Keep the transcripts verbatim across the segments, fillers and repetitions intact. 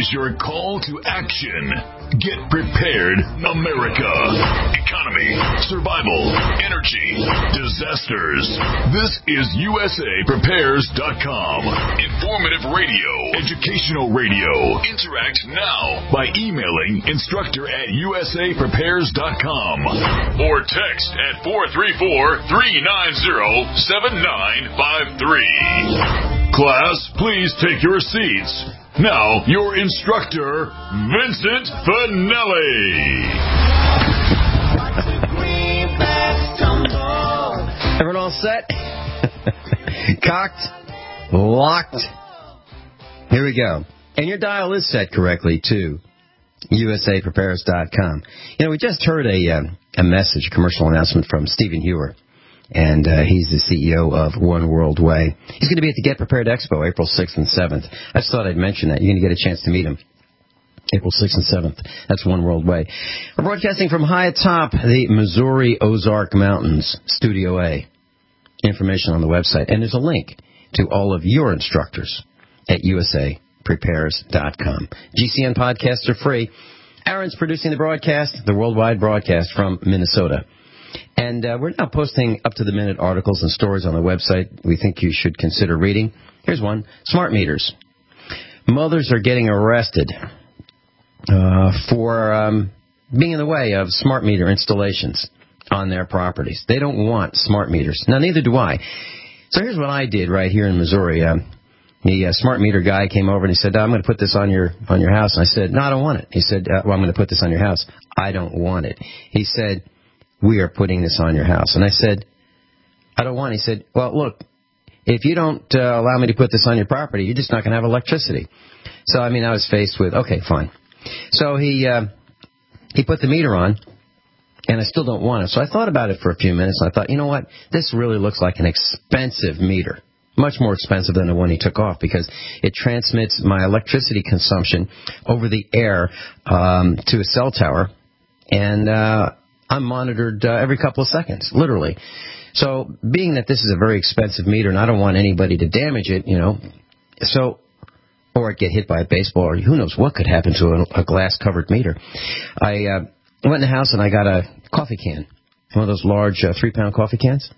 is your call to action. Get prepared, America. Economy, survival, energy, disasters. This is U S A Prepares dot com. Informative radio, educational radio. Interact now by emailing instructor at U S A Prepares dot com or text at four three four, three nine zero, seven nine five three. Class, please take your seats. Now, your instructor, Vincent Finelli. Everyone all set? Cocked? Locked? Here we go. And your dial is set correctly, too. U S A Prepares dot com. You know, we just heard a, uh, a message, a commercial announcement from Stephen Hewer. And uh, he's the C E O of One World Way. He's going to be at the Get Prepared Expo April sixth and seventh. I just thought I'd mention that. You're going to get a chance to meet him. April sixth and seventh. That's One World Way. We're broadcasting from high atop the Missouri Ozark Mountains, Studio A. Information on the website. And there's a link to all of your instructors at U S A Prepares dot com. G C N podcasts are free. Aaron's producing the broadcast, the worldwide broadcast from Minnesota. And uh, we're now posting up-to-the-minute articles and stories on the website we think you should consider reading. Here's one. Smart meters. Mothers are getting arrested uh, for um, being in the way of smart meter installations on their properties. They don't want smart meters. Now, neither do I. So here's what I did right here in Missouri. Uh, the uh, smart meter guy came over and he said, I'm going to put this on your on your house. And I said, no, I don't want it. He said, uh, well, I'm going to put this on your house. I don't want it. He said, we are putting this on your house. And I said, I don't want it. He said, well, look, if you don't uh, allow me to put this on your property, you're just not going to have electricity. So, I mean, I was faced with, okay, fine. So he uh, he put the meter on, and I still don't want it. So I thought about it for a few minutes, and I thought, you know what? This really looks like an expensive meter, much more expensive than the one he took off, because it transmits my electricity consumption over the air um, to a cell tower, and uh I'm monitored uh, every couple of seconds, literally. So being that this is a very expensive meter and I don't want anybody to damage it, you know, so, or get hit by a baseball or who knows what could happen to a, a glass-covered meter. I uh, went in the house and I got a coffee can, one of those large uh, three-pound coffee cans.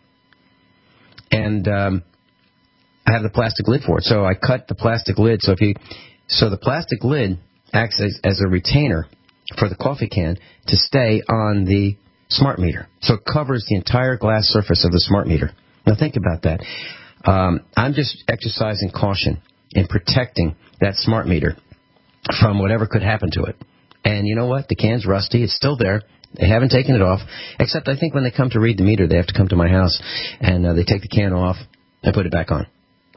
And um, I have the plastic lid for it. So I cut the plastic lid. So if you, so the plastic lid acts as, as a retainer for the coffee can to stay on the smart meter. So it covers the entire glass surface of the smart meter. Now think about that. Um, I'm just exercising caution in protecting that smart meter from whatever could happen to it. And you know what? The can's rusty. It's still there. They haven't taken it off. Except I think when they come to read the meter, they have to come to my house. And uh, they take the can off and put it back on.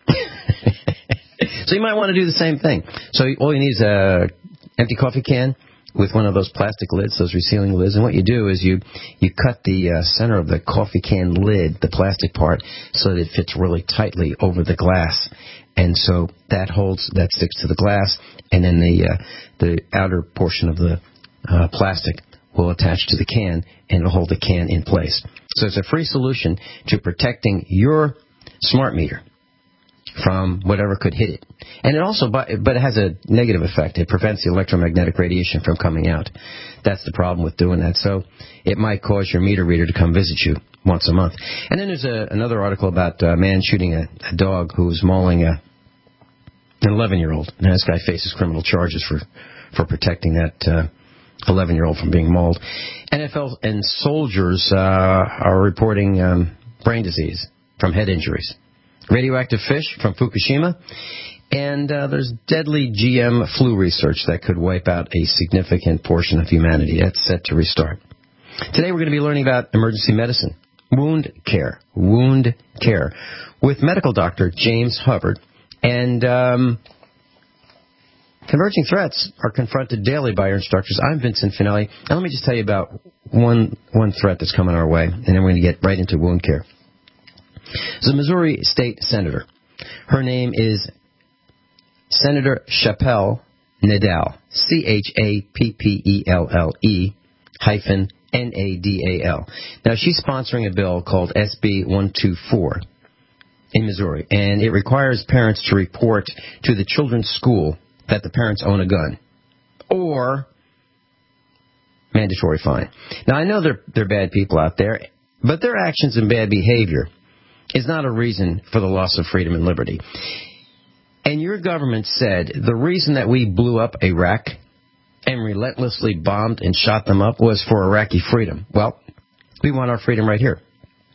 So you might want to do the same thing. So all you need is a empty coffee can with one of those plastic lids, those resealing lids. And what you do is you, you cut the uh, center of the coffee can lid, the plastic part, so that it fits really tightly over the glass. And so that holds, that sticks to the glass, and then the uh, the outer portion of the uh, plastic will attach to the can, and it'll hold the can in place. So it's a free solution to protecting your smart meter from whatever could hit it. And it also, but it has a negative effect. It prevents the electromagnetic radiation from coming out. That's the problem with doing that. So it might cause your meter reader to come visit you once a month. And then there's a, another article about a man shooting a, a dog who was mauling a, an eleven-year-old. And this guy faces criminal charges for, for protecting that uh, eleven-year-old from being mauled. N F L and soldiers uh, are reporting um, brain disease from head injuries. Radioactive fish from Fukushima, and uh, there's deadly G M flu research that could wipe out a significant portion of humanity. That's set to restart. Today we're going to be learning about emergency medicine, wound care, wound care, with medical doctor James Hubbard. And um, converging threats are confronted daily by our instructors. I'm Vincent Finelli, and let me just tell you about one one threat that's coming our way, and then we're going to get right into wound care. There's a Missouri state senator. Her name is Senator Chappelle Nadal, C H A P P E L L E hyphen N A D A L. Now, she's sponsoring a bill called S B one twenty-four in Missouri, and it requires parents to report to the children's school that the parents own a gun, or mandatory fine. Now, I know they're, they're bad people out there, but their actions and bad behavior is not a reason for the loss of freedom and liberty. And your government said the reason that we blew up Iraq and relentlessly bombed and shot them up was for Iraqi freedom. Well, we want our freedom right here.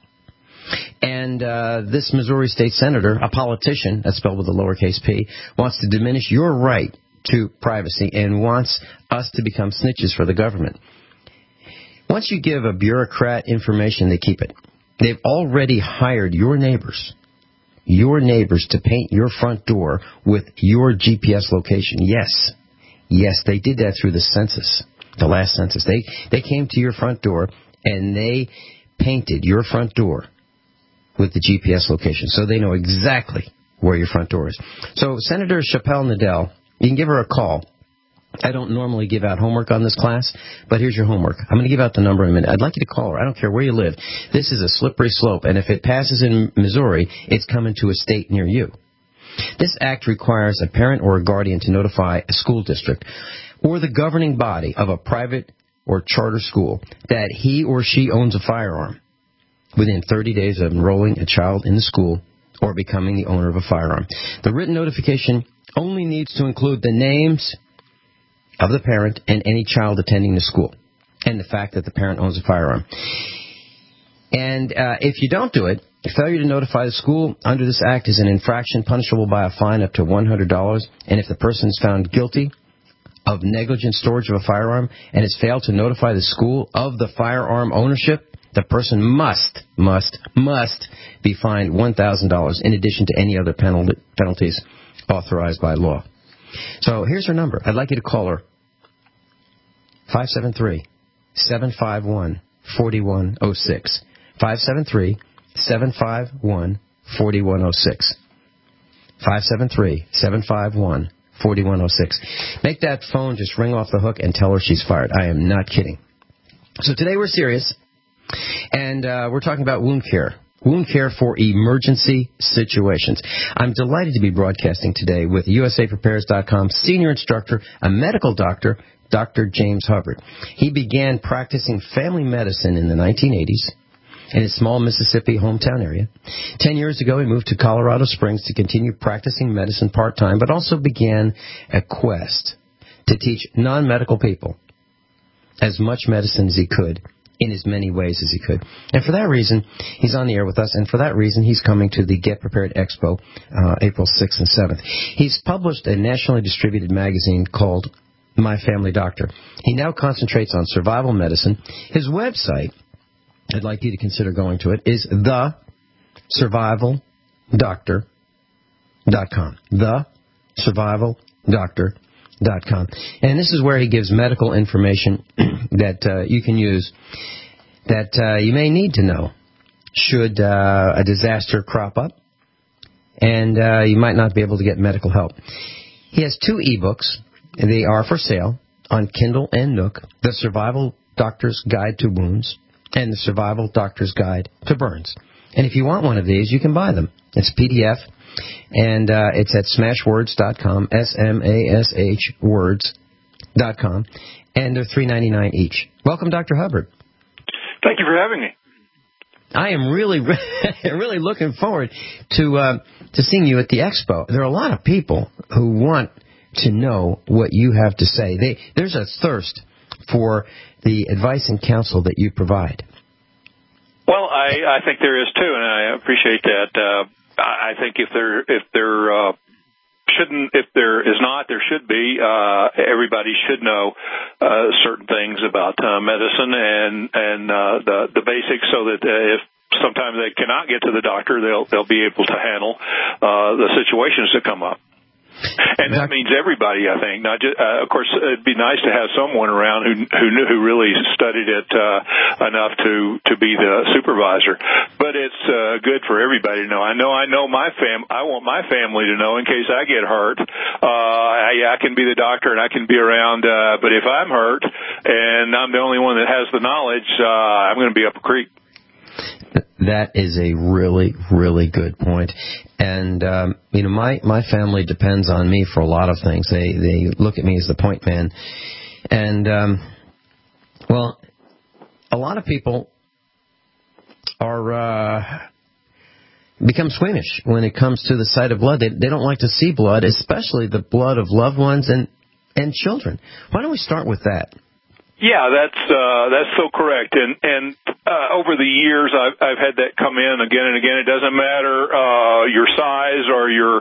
And uh, this Missouri state senator, a politician, that's spelled with a lowercase p, wants to diminish your right to privacy and wants us to become snitches for the government. Once you give a bureaucrat information, they keep it. They've already hired your neighbors, your neighbors to paint your front door with your G P S location. Yes, yes, they did that through the census, the last census. They they came to your front door and they painted your front door with the G P S location, so they know exactly where your front door is. So Senator Chappelle Nadell, you can give her a call. I don't normally give out homework on this class, but here's your homework. I'm going to give out the number in a minute. I'd like you to call her. I don't care where you live. This is a slippery slope, and if it passes in Missouri, it's coming to a state near you. This act requires a parent or a guardian to notify a school district or the governing body of a private or charter school that he or she owns a firearm within thirty days of enrolling a child in the school or becoming the owner of a firearm. The written notification only needs to include the names of the parent and any child attending the school, and the fact that the parent owns a firearm. And uh, if you don't do it, failure to notify the school under this act is an infraction punishable by a fine up to one hundred dollars, and if the person is found guilty of negligent storage of a firearm and has failed to notify the school of the firearm ownership, the person must, must, must be fined one thousand dollars in addition to any other penalty, penalties authorized by law. So here's her number. I'd like you to call her. five seven three, seven five one, four one zero six. five seven three, seven five one, four one zero six. five seven three, seven five one, four one zero six. Make that phone just ring off the hook and tell her she's fired. I am not kidding. So today we're serious, and uh, we're talking about wound care. Wound care for emergency situations. I'm delighted to be broadcasting today with U S A Prepares dot com senior instructor, a medical doctor, Doctor James Hubbard. He began practicing family medicine in the nineteen eighties in his small Mississippi hometown area. Ten years ago, he moved to Colorado Springs to continue practicing medicine part-time, but also began a quest to teach non-medical people as much medicine as he could, in as many ways as he could. And for that reason, he's on the air with us, and for that reason, he's coming to the Get Prepared Expo uh, April sixth and seventh. He's published a nationally distributed magazine called My Family Doctor. He now concentrates on survival medicine. His website, I'd like you to consider going to it, is the survival doctor dot com. the survival doctor dot com. And this is where he gives medical information that uh, you can use that uh, you may need to know should uh, a disaster crop up and uh, you might not be able to get medical help. He has two ebooks. They are for sale on Kindle and Nook: The Survival Doctor's Guide to Wounds and The Survival Doctor's Guide to Burns. And if you want one of these, you can buy them. It's a P D F, and uh, it's at smash words dot com, S M A S H words dot com, and they're three dollars and ninety-nine cents each. Welcome, Doctor Hubbard. Thank you for having me. I am really, really looking forward to uh, to seeing you at the expo. There are a lot of people who want to know what you have to say. They, there's a thirst for the advice and counsel that you provide. Well, I, I think there is too, and I appreciate that. Uh, I think if there if there uh, shouldn't, if there is not, there should be. Uh, everybody should know uh, certain things about uh, medicine and and uh, the the basics, so that uh, if sometimes they cannot get to the doctor, they'll they'll be able to handle uh, the situations that come up. And that means everybody, I think. Not just, uh, of course, it'd be nice to have someone around who who knew, who really studied it uh, enough to to be the supervisor. But it's uh, good for everybody to know. I know, I know my fam. I want my family to know in case I get hurt. Uh, I, I can be the doctor and I can be around. Uh, but if I'm hurt and I'm the only one that has the knowledge, uh, I'm going to be up a creek. That is a really, really good point. And, um, you know, my, my family depends on me for a lot of things. They, they look at me as the point man. And, um, well, a lot of people are, uh, become squeamish when it comes to the sight of blood. They, they don't like to see blood, especially the blood of loved ones and, and children. Why don't we start with that? Yeah, that's uh, that's so correct. And and uh, over the years, I've I've had that come in again and again. It doesn't matter uh, your size or your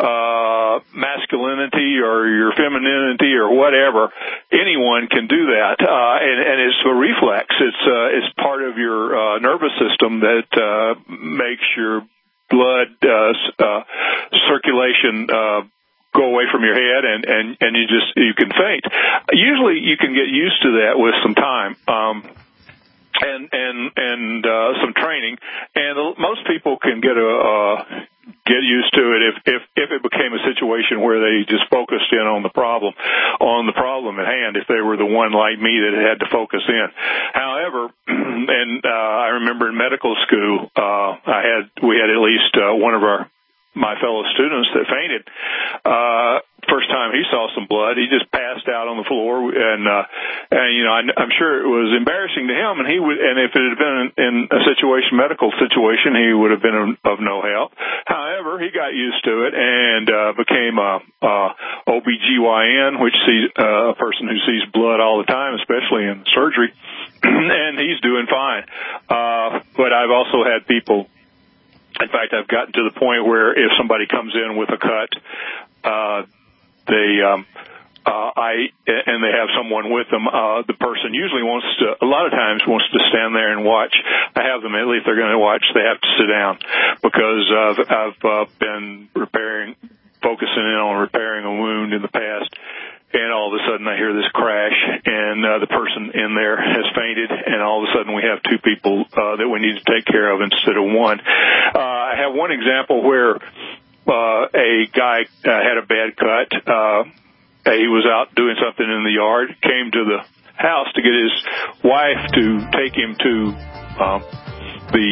uh, masculinity or your femininity or whatever. Anyone can do that, uh, and and it's a reflex. It's uh, it's part of your uh, nervous system that uh, makes your blood uh, uh, circulation Uh, go away from your head, and, and, and you just, you can faint. Usually you can get used to that with some time, um, and, and, and, uh, some training. And most people can get a, uh, get used to it if, if, if it became a situation where they just focused in on the problem, on the problem at hand, if they were the one like me that had to focus in. However, and, uh, I remember in medical school, uh, I had, we had at least, uh, one of our, my fellow students that fainted. Uh, first time he saw some blood, he just passed out on the floor, and uh, and you know, I, I'm sure it was embarrassing to him. And he would, and if it had been in a situation, medical situation, he would have been of no help. However, he got used to it and uh, became a, a O B G Y N, which sees uh, a person who sees blood all the time, especially in surgery, and he's doing fine. Uh, but I've also had people. In fact, I've gotten to the point where if somebody comes in with a cut, uh, they, um, uh, I, and they have someone with them, uh, the person usually wants to, a lot of times wants to stand there and watch. I have them, at least they're going to watch, they have to sit down because I've, I've, uh, been repairing, focusing in on repairing a wound in the past. And all of a sudden I hear this crash, and uh, the person in there has fainted, and all of a sudden we have two people uh, that we need to take care of instead of one. Uh, I have one example where uh, a guy uh, had a bad cut. Uh, he was out doing something in the yard, came to the house to get his wife to take him to uh, the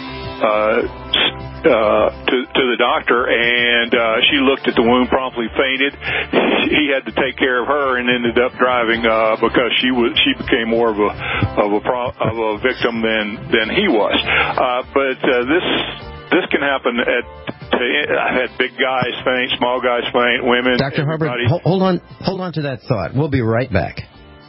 uh Uh, to, to the doctor, and uh, she looked at the wound, promptly fainted. He had to take care of her, and ended up driving uh, because she was she became more of a of a pro, of a victim than than he was. Uh, but uh, this this can happen at. I've had big guys faint, small guys faint, women. Doctor Hubbard, hold on, hold on to that thought. We'll be right back.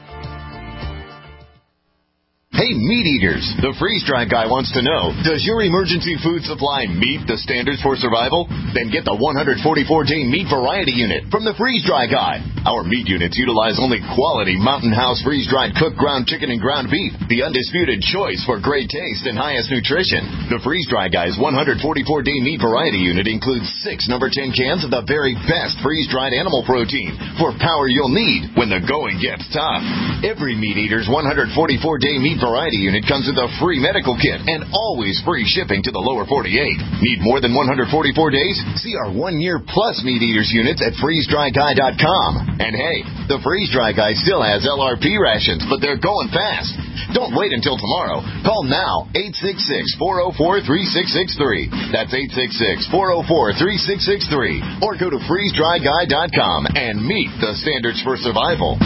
Hey, meat eaters, the freeze-dried guy wants to know, does your emergency food supply meet the standards for survival? Then get the one hundred forty-four day meat variety unit from the freeze-dry guy. Our meat units utilize only quality Mountain House freeze-dried cooked ground chicken and ground beef, the undisputed choice for great taste and highest nutrition. The freeze-dry guy's one hundred forty-four day meat variety unit includes six number ten cans of the very best freeze-dried animal protein for power you'll need when the going gets tough. Every meat eater's one hundred forty-four day meat variety unit comes with a free medical kit and always free shipping to the lower forty-eight. Need more than one hundred forty-four days? See our one-year plus meat eaters units at freeze dry guy dot com. And hey, the Freeze Dry Guy still has L R P rations, but they're going fast. Don't wait until tomorrow. Call now, eight six six, four oh four, three six six three. That's eight six six, four oh four, three six six three. Or go to freeze dry guy dot com and meet the standards for survival.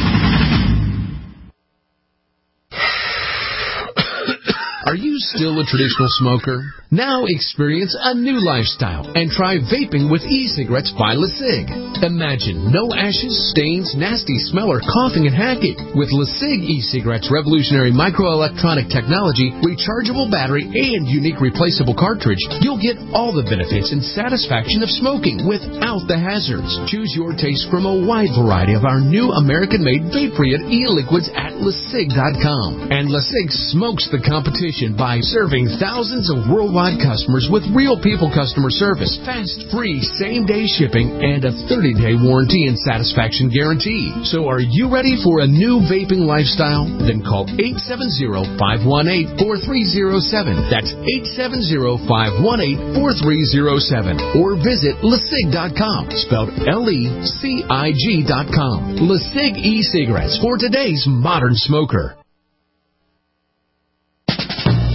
Are you still a traditional smoker? Now experience a new lifestyle and try vaping with e-cigarettes by LeSig. Imagine no ashes, stains, nasty smell, or coughing and hacking. With LeSig e-cigarettes' revolutionary microelectronic technology, rechargeable battery, and unique replaceable cartridge, you'll get all the benefits and satisfaction of smoking without the hazards. Choose your taste from a wide variety of our new American-made vape-free e-liquids at LeSig dot com. And LeSig smokes the competition by serving thousands of worldwide customers with real people customer service, fast, free, same-day shipping, and a thirty day warranty and satisfaction guarantee. So are you ready for a new vaping lifestyle? Then call eight seven zero, five one eight, four three zero seven. That's eight seven zero, five one eight, four three zero seven. Or visit LeSig dot com, spelled L E C I G dot com. LeSig e-cigarettes for today's modern smoker.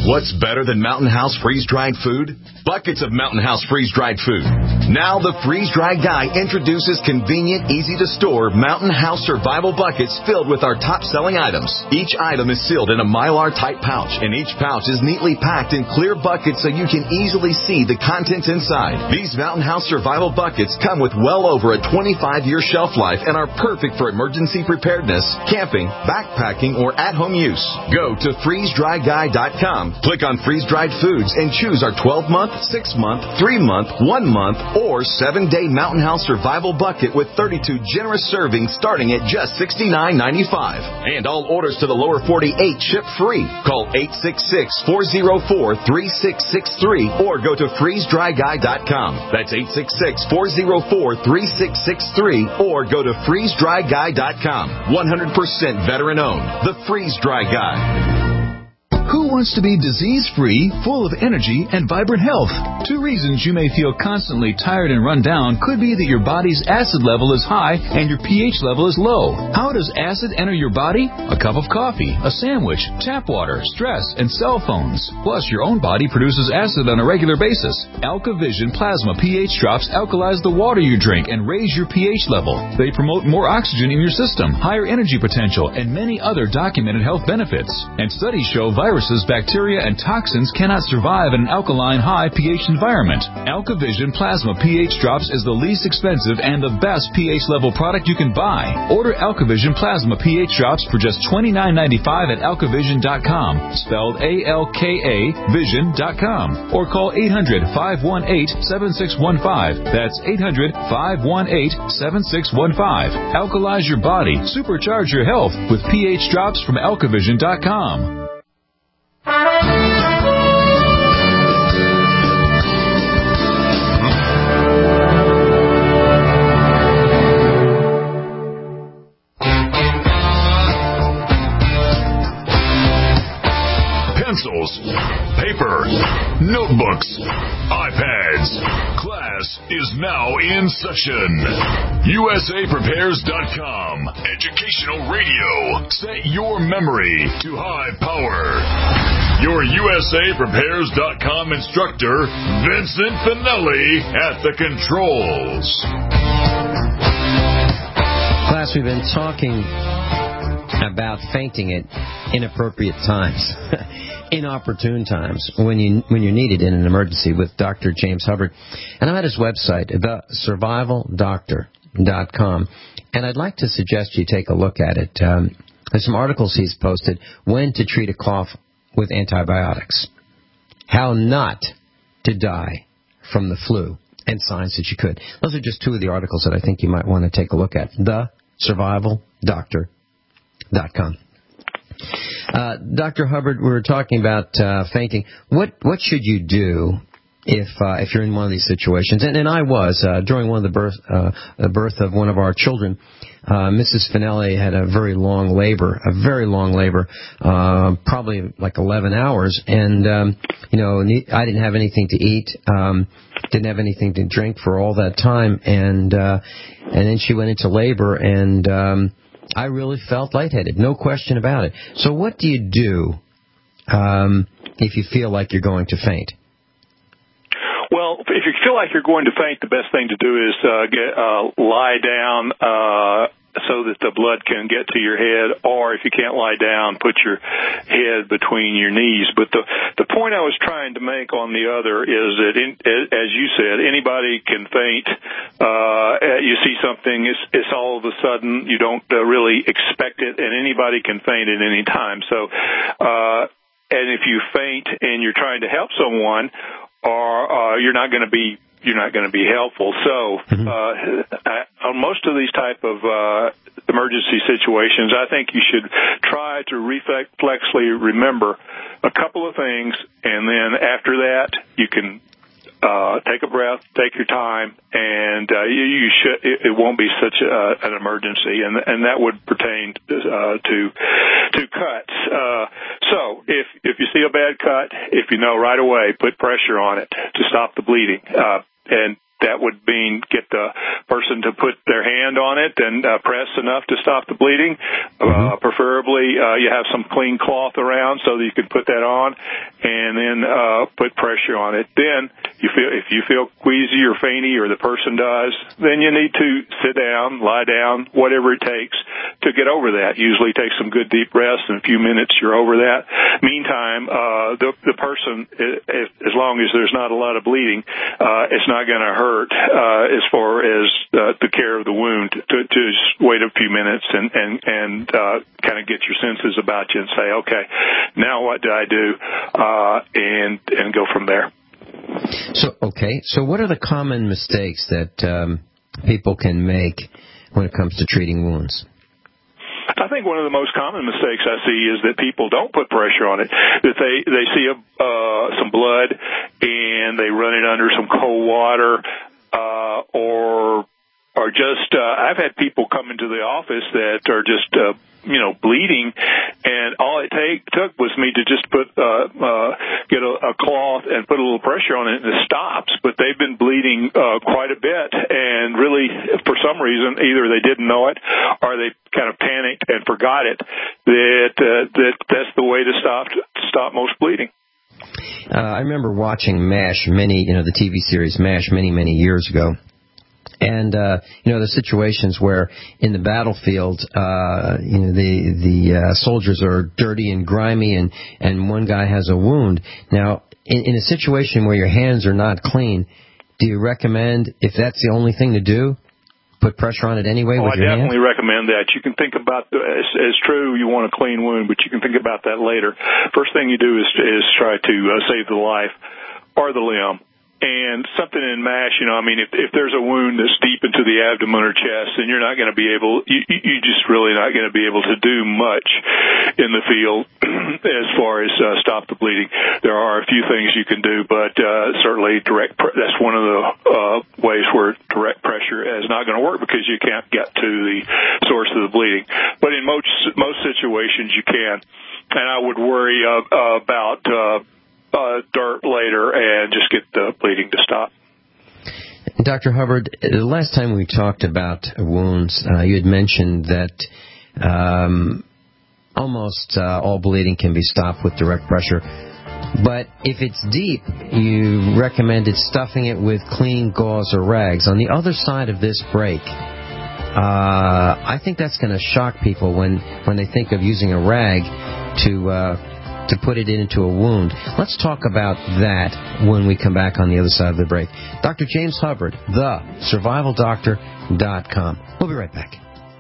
What's better than Mountain House freeze-dried food? Buckets of Mountain House freeze-dried food. Now the freeze-dried guy introduces convenient, easy-to-store Mountain House survival buckets filled with our top-selling items. Each item is sealed in a Mylar-type pouch, and each pouch is neatly packed in clear buckets so you can easily see the contents inside. These Mountain House survival buckets come with well over a twenty-five year shelf life and are perfect for emergency preparedness, camping, backpacking, or at-home use. Go to freeze dry guy dot com. Click on freeze-dried foods and choose our twelve-month, six-month, three-month, one-month, or seven-day Mountain House survival bucket with thirty-two generous servings starting at just sixty-nine ninety-five. And all orders to the lower forty-eight ship free. Call eight six six, four zero four, three six six three or go to freeze dry guy dot com. That's eight six six, four zero four, three six six three or go to freeze dry guy dot com. one hundred percent veteran-owned. The Freeze-Dry Guy. Who wants to be disease-free, full of energy, and vibrant health? Two reasons you may feel constantly tired and run down could be that your body's acid level is high and your pH level is low. How does acid enter your body? A cup of coffee, a sandwich, tap water, stress, and cell phones. Plus, your own body produces acid on a regular basis. AlkaVision Plasma pH drops alkalize the water you drink and raise your pH level. They promote more oxygen in your system, higher energy potential, and many other documented health benefits. And studies show viruses, bacteria, and toxins cannot survive in an alkaline, high pH environment. AlkaVision Plasma pH Drops is the least expensive and the best pH level product you can buy. Order AlkaVision Plasma pH Drops for just twenty-nine ninety-five at alka vision dot com, spelled A L K A vision dot com, or call eight hundred, five one eight, seven six one five. That's eight hundred, five one eight, seven six one five. Alkalize your body, supercharge your health with pH Drops from alka vision dot com. Pencils, paper, notebooks, iPads. Class is now in session. U S A Prepares dot com. Educational radio. Set your memory to high power. Your U S A Prepares dot com instructor, Vincent Finelli, at the controls. Class, we've been talking about fainting at inappropriate times. Inopportune times when you when you're needed in an emergency with Doctor James Hubbard. And I'm at his website, the survival doctor dot com, and I'd like to suggest you take a look at it. Um, there's some articles he's posted. When to treat a cough with antibiotics. How not to die from the flu, and signs that you could. Those are just two of the articles that I think you might want to take a look at. the survival doctor dot com. Uh, Doctor Hubbard, we were talking about uh, fainting. What what should you do if uh, if you're in one of these situations? And, and I was uh, during one of the birth uh, the birth of one of our children. Uh, Missus Finelli had a very long labor, a very long labor, uh, probably like eleven hours. And um, you know, I didn't have anything to eat, um, didn't have anything to drink for all that time, and uh, and then she went into labor and. Um, I really felt lightheaded, no question about it. So what do you do um, if you feel like you're going to faint? Well, if you feel like you're going to faint, the best thing to do is uh, get, uh, lie down uh, so that the blood can get to your head, or if you can't lie down, put your head between your knees. But the the point I was trying to make on the other is that, in, as you said, anybody can faint. Uh, you see something, it's, it's all of a sudden, you don't uh, really expect it, and anybody can faint at any time. So, uh, and if you faint and you're trying to help someone, or uh, you're not going to be you're not going to be helpful. So uh, on most of these type of uh, emergency situations, I think you should try to reflexively remember a couple of things, and then after that, you can uh, take a breath, take your time, and uh, you, you should. It, it won't be such a, an emergency, and and that would pertain uh, to to cuts. Uh, so if if you see a bad cut, if you know right away, put pressure on it to stop the bleeding. Uh, And that would mean get the person to put their hand on it and uh, press enough to stop the bleeding. Mm-hmm. Uh, preferably, uh, you have some clean cloth around so that you can put that on, and then uh, put pressure on it. Then, you feel if you feel queasy or fainty, or the person does, then you need to sit down, lie down, whatever it takes to get over that. Usually take some good deep rest. In a few minutes, you're over that. Meantime, uh, the, the person, if, as long as there's not a lot of bleeding, uh, it's not going to hurt uh, as far as uh, the care of the wound to, to just wait a few minutes and, and, and uh, kind of get your senses about you and say, okay, now what do I do, uh, and, and go from there. So, okay, so what are the common mistakes that um, people can make when it comes to treating wounds? I think one of the most common mistakes I see is that people don't put pressure on it. That they they see a, uh, some blood and they run it under some cold water, uh, or or just uh, I've had people come into the office that are just uh, you know bleeding, and all it take took was me to just put uh, uh, get a, a cloth and put a little pressure on it, and it stops. But they've been bleeding uh, quite a bit, and really, for some reason, either they didn't know it or they kind of panicked and forgot it. That uh, that that's the way to stop to stop most bleeding. Uh, I remember watching MASH, many you know the T V series MASH, many many years ago. And, uh, you know, the situations where in the battlefield, uh, you know, the, the, uh, soldiers are dirty and grimy and, and one guy has a wound. Now, in, in a situation where your hands are not clean, do you recommend, if that's the only thing to do, put pressure on it anyway oh, with I your definitely hand? recommend that. You can think about, the, it's, it's true you want a clean wound, but you can think about that later. First thing you do is, is try to uh, save the life or the limb. And something in MASH, you know, I mean, if, if there's a wound that's deep into the abdomen or chest, then you're not going to be able, you, you just really not going to be able to do much in the field as far as uh, stop the bleeding. There are a few things you can do, but uh, certainly direct, pre- that's one of the uh, ways where direct pressure is not going to work because you can't get to the source of the bleeding. But in most, most situations you can. And I would worry uh, uh, about, uh, Uh, dirt later and just get the bleeding to stop. Doctor Hubbard, the last time we talked about wounds, uh, you had mentioned that um, almost uh, all bleeding can be stopped with direct pressure. But if it's deep, you recommended stuffing it with clean gauze or rags. On the other side of this break, uh, I think that's going to shock people when, when they think of using a rag to... Uh, to put it into a wound. Let's talk about that when we come back on the other side of the break. Doctor James Hubbard, the survival doctor dot com. We'll be right back.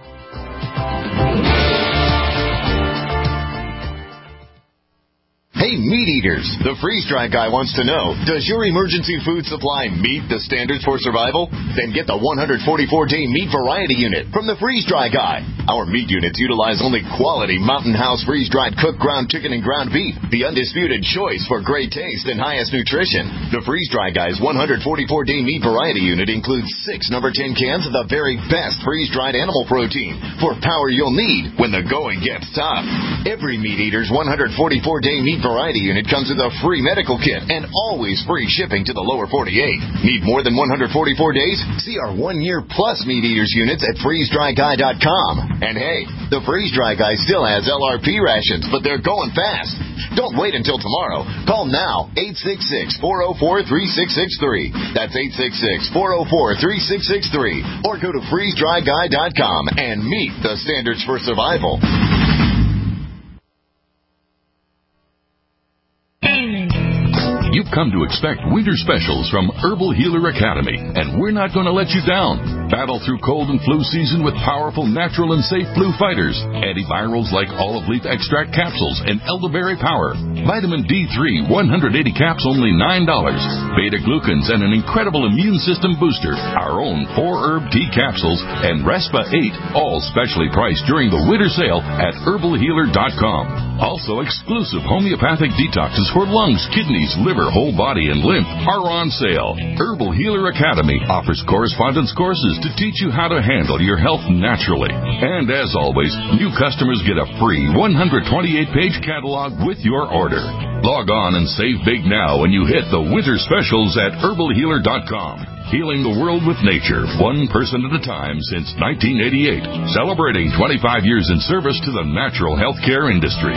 Hey, meat eaters, the freeze-dry guy wants to know, does your emergency food supply meet the standards for survival? Then get the one hundred forty-four day meat variety unit from the freeze-dry guy. Our meat units utilize only quality Mountain House freeze-dried cooked ground chicken and ground beef, the undisputed choice for great taste and highest nutrition. The freeze-dry guy's one hundred forty-four day meat variety unit includes six number ten cans of the very best freeze-dried animal protein for power you'll need when the going gets tough. Every meat eater's one hundred forty-four day meat variety unit comes with a free medical kit and always free shipping to the lower forty-eight. Need more than one hundred forty-four days? See our one-year plus meat eaters units at freeze dry guy dot com. And hey, the Freeze Dry Guy still has L R P rations, but they're going fast. Don't wait until tomorrow. Call now, eight six six, four oh four, three six six three. That's eight six six, four oh four, three six six three. Or go to freeze dry guy dot com and meet the standards for survival. You've come to expect winter specials from Herbal Healer Academy, and we're not going to let you down. Battle through cold and flu season with powerful, natural, and safe flu fighters. Antivirals like olive leaf extract capsules and elderberry power. Vitamin D three, one hundred eighty caps, only nine dollars. Beta-glucans and an incredible immune system booster. Our own four-herb tea capsules and Respa eight, all specially priced during the winter sale at herbal healer dot com. Also, exclusive homeopathic detoxes for lungs, kidneys, liver, for whole body and lymph are on sale. Herbal Healer Academy offers correspondence courses to teach you how to handle your health naturally. And as always, new customers get a free one hundred twenty-eight page catalog with your order. Log on and save big now when you hit the winter specials at herbal healer dot com. Healing the world with nature, one person at a time since nineteen eighty-eight. Celebrating twenty-five years in service to the natural healthcare industry.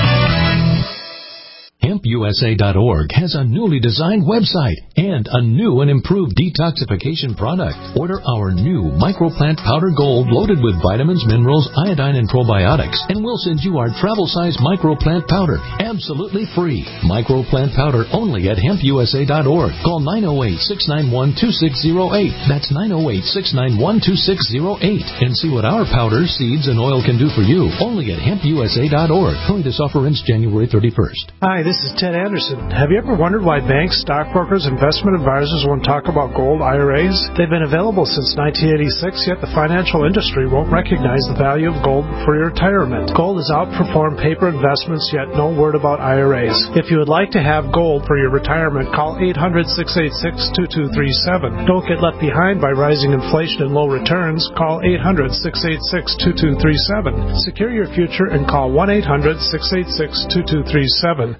hemp u s a dot org has a newly designed website and a new and improved detoxification product. Order our new Microplant Powder Gold loaded with vitamins, minerals, iodine, and probiotics, and we'll send you our travel-size Microplant Powder absolutely free. Microplant Powder only at hemp u s a dot org. Call nine oh eight, six nine one, two six oh eight. That's nine oh eight, six nine one, two six oh eight. And see what our powders, seeds, and oil can do for you only at hemp u s a dot org. Only this offer ends January thirty-first. Hi, this is Ted Anderson. Have you ever wondered why banks, stockbrokers, investment advisors won't talk about gold I R As? They've been available since nineteen eighty-six, yet the financial industry won't recognize the value of gold for your retirement. Gold has outperformed paper investments, yet no word about I R As. If you would like to have gold for your retirement, call eight hundred, six eight six, two two three seven. Don't get left behind by rising inflation and low returns. Call eight hundred, six eight six, two two three seven. Secure your future and call one eight hundred, six eight six, two two three seven.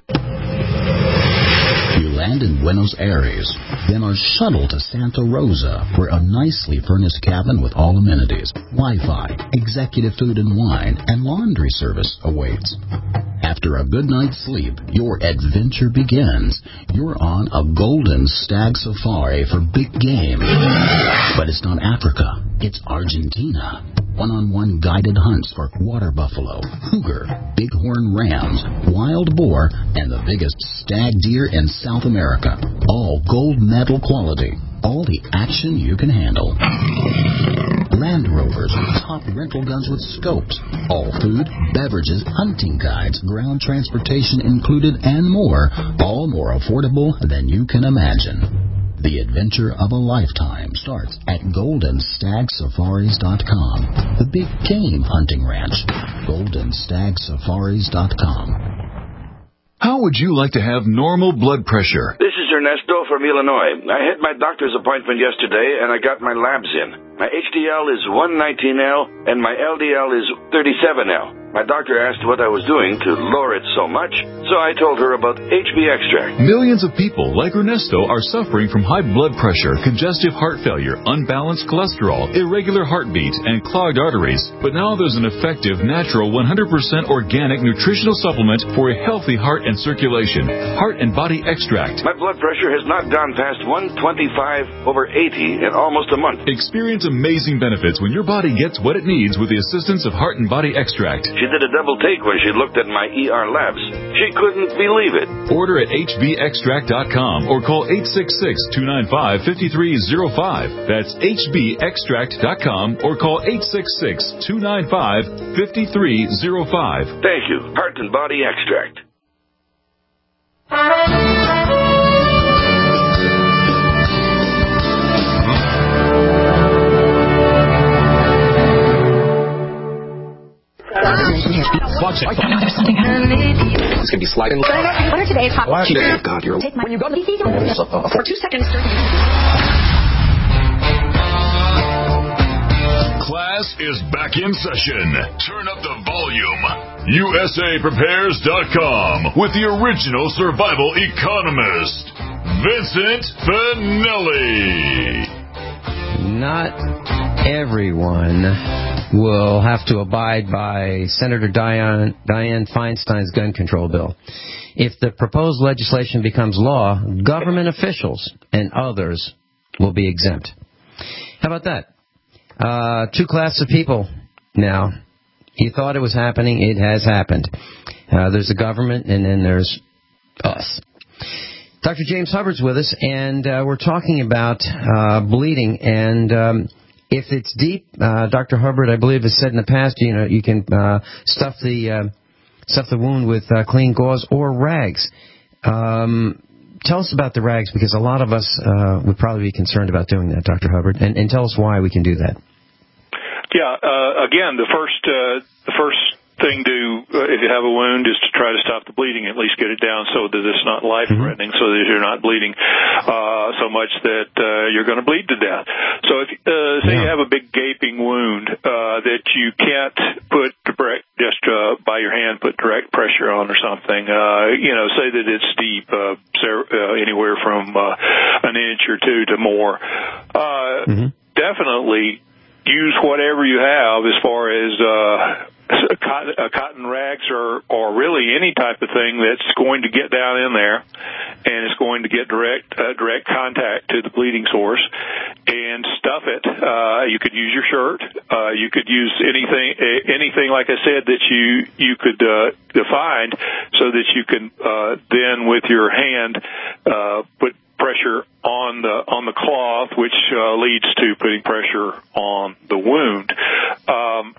You land in Buenos Aires, then are shuttled to Santa Rosa, where a nicely furnished cabin with all amenities, Wi-Fi, executive food and wine, and laundry service awaits. After a good night's sleep, your adventure begins. You're on a golden stag safari for big game. But it's not Africa, it's Argentina. One-on-one guided hunts for water buffalo, cougar, bighorn rams, wild boar, and the biggest stag deer in South America. All gold medal quality. All the action you can handle. Land Rovers, top rental guns with scopes. All food, beverages, hunting guides, ground transportation included, and more. All more affordable than you can imagine. The adventure of a lifetime starts at golden stag safaris dot com. The big game hunting ranch. golden stag safaris dot com. How would you like to have normal blood pressure? This is Ernesto from Illinois. I had my doctor's appointment yesterday and I got my labs in. My H D L is one nineteen L and my L D L is thirty-seven L. My doctor asked what I was doing to lower it so much, so I told her about H B extract. Millions of people like Ernesto are suffering from high blood pressure, congestive heart failure, unbalanced cholesterol, irregular heartbeat, and clogged arteries. But now there's an effective, natural, one hundred percent organic nutritional supplement for a healthy heart and circulation. Heart and Body Extract. My blood pressure has not gone past one twenty-five over eighty in almost a month. Experience amazing benefits when your body gets what it needs with the assistance of Heart and Body Extract. She did a double take when she looked at my E R labs. She couldn't believe it. Order at h b extract dot com or call eight six six, two nine five, five three zero five. That's h b extract dot com or call eight six six, two nine five, five three zero five. Thank you. Heart and Body Extract. Watch it. It's going to be sliding. What are today's hot Watch it. God, you're... Take my... When you go to the... For two seconds. Class is back in session. Turn up the volume. U S A prepares dot com with the original survival economist, Vincent Finelli. Not everyone will have to abide by Senator Dianne, Dianne Feinstein's gun control bill. If the proposed legislation becomes law, government officials and others will be exempt. How about that? Uh, two classes of people now. You thought it was happening. It has happened. Uh, there's the government, and then there's us. Doctor James Hubbard's with us, and uh, we're talking about uh, bleeding. And um, if it's deep, uh, Doctor Hubbard, I believe, has said in the past, you know, you can uh, stuff the uh, stuff the wound with uh, clean gauze or rags. Um, tell us about the rags, because a lot of us uh, would probably be concerned about doing that, Doctor Hubbard, and, and tell us why we can do that. Yeah, uh, again, the first uh, the first thing to, uh, if you have a wound, is to try to stop the bleeding, at least get it down so that it's not life-threatening, mm-hmm. so that you're not bleeding uh, so much that uh, you're going to bleed to death. So if uh, say yeah. you have a big gaping wound uh, that you can't put direct, just uh, by your hand put direct pressure on or something, uh, you know, say that it's deep, uh, uh, anywhere from uh, an inch or two to more, uh, mm-hmm. definitely use whatever you have as far as uh, cotton, uh, cotton rags or, or really any type of thing that's going to get down in there and it's going to get direct uh, direct contact to the bleeding source, and stuff it. Uh, you could use your shirt. Uh, you could use anything, anything like I said, that you you could uh, find, so that you can uh, then with your hand uh, put pressure on the on the cloth, which uh, leads to putting pressure on the wound. Um,